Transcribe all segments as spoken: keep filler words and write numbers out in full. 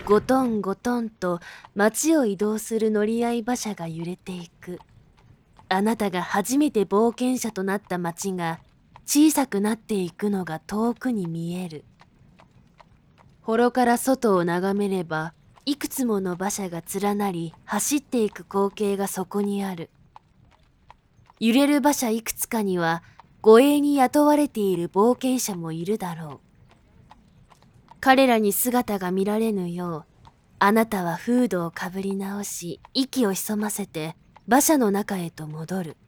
ゴトンゴトンと街を移動する乗り合い馬車が揺れていく。あなたが初めて冒険者となった街が小さくなっていくのが遠くに見える。幌から外を眺めれば、いくつもの馬車が連なり走っていく光景がそこにある。揺れる馬車いくつかには護衛に雇われている冒険者もいるだろう。彼らに姿が見られぬよう、あなたはフードをかぶり直し、息を潜ませて馬車の中へと戻る。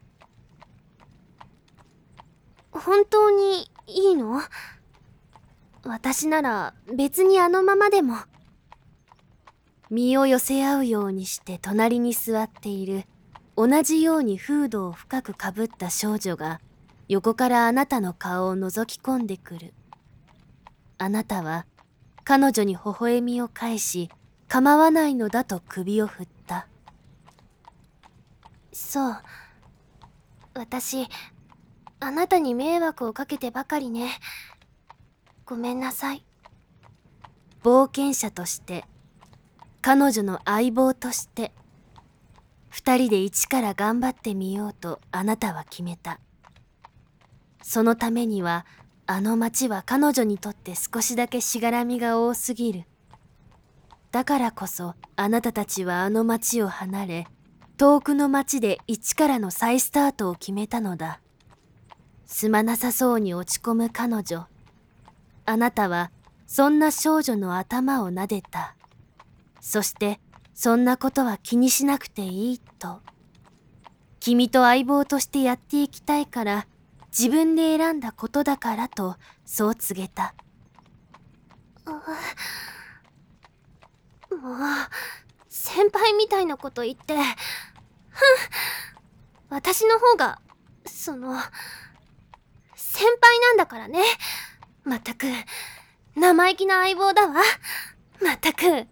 本当にいいの？私なら別にあのままでも。 身を寄せ合うようにして隣に座っている同じようにフードを深くかぶった少女が横からあなたの顔を覗き込んでくる。あなたは彼女に微笑みを返し、構わないのだと首を振った。 そう。私、あなたに迷惑をかけてばかりね。ごめんなさい。 冒険者として、彼女の相棒として、二人で一から頑張ってみようとあなたは決めた。そのためには、あの町は彼女にとって少しだけしがらみが多すぎる。だからこそあなたたちはあの町を離れ、遠くの町で一からの再スタートを決めたのだ。すまなさそうに落ち込む彼女。あなたはそんな少女の頭を撫でた。そしてそんなことは気にしなくていいと。君と相棒としてやっていきたいから、自分で選んだことだからとそう告げた。 もう先輩みたいなこと言って、ふん。私の方がその先輩なんだからね。まったく生意気な相棒だわ。まったく。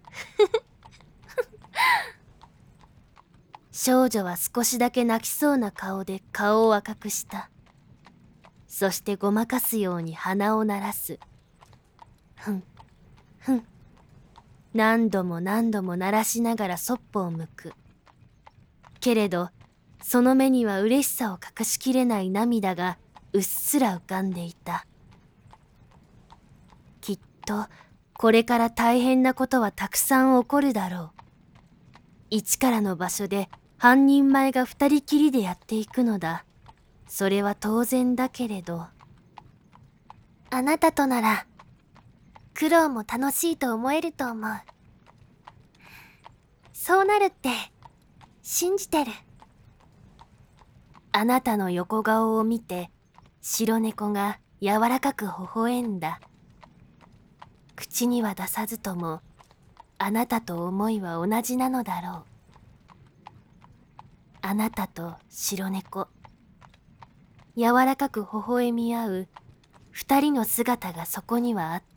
少女は少しだけ泣きそうな顔で顔を赤くした。そしてごまかすように鼻を鳴らす。ふん、ふん。何度も何度も鳴らしながらそっぽを向く。けれど、その目には嬉しさを隠しきれない涙がうっすら浮かんでいた。きっと、これから大変なことはたくさん起こるだろう。一からの場所で半人前が二人きりでやっていくのだ。それは当然だけれど。 あなたとなら、苦労も楽しいと思えると思う。そうなるって、信じてる。 あなたの横顔を見て、白猫が柔らかく微笑んだ。口には出さずとも、あなたと思いは同じなのだろう。あなたと白猫。柔らかく微笑み合う二人の姿がそこにはあった。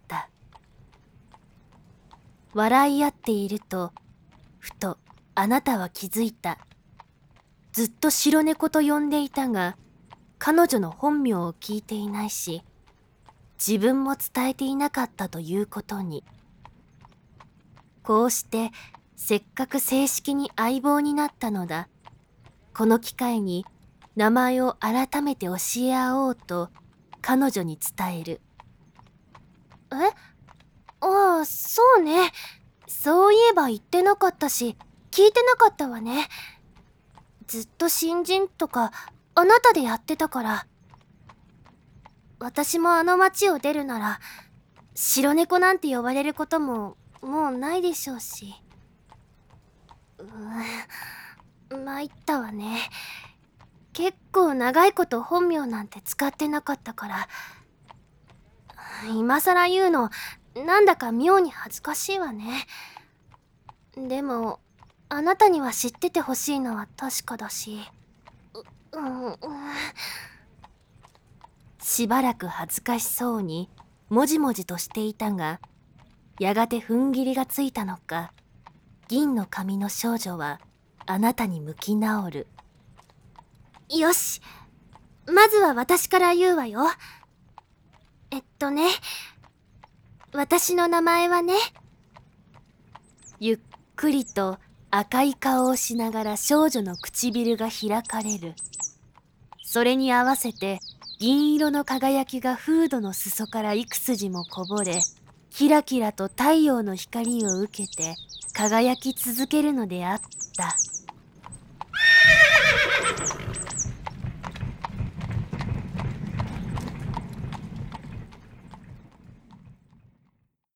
笑い合っていると、ふとあなたは気づいた。ずっと白猫と呼んでいたが、彼女の本名を聞いていないし、自分も伝えていなかったということに。こうしてせっかく正式に相棒になったのだ。この機会に名前を改めて教え合おうと彼女に伝える。 え？ああ、そうね。そういえば言ってなかったし、聞いてなかったわね。ずっと新人とかあなたでやってたから。私もあの町を出るなら、白猫なんて呼ばれることももうないでしょうし。うーん、参ったわね。結構長いこと本名なんて使ってなかったから、今更言うのなんだか妙に恥ずかしいわね。でもあなたには知っててほしいのは確かだし、う、うん、うん。 しばらく恥ずかしそうにもじもじとしていたが、やがて踏ん切りがついたのか、銀の髪の少女はあなたに向き直る。 よし、まずは私から言うわよ。えっとね、私の名前はね、 ゆっくりと赤い顔をしながら少女の唇が開かれる。それに合わせて銀色の輝きがフードの裾から幾筋もこぼれ、キラキラと太陽の光を受けて輝き続けるのであった。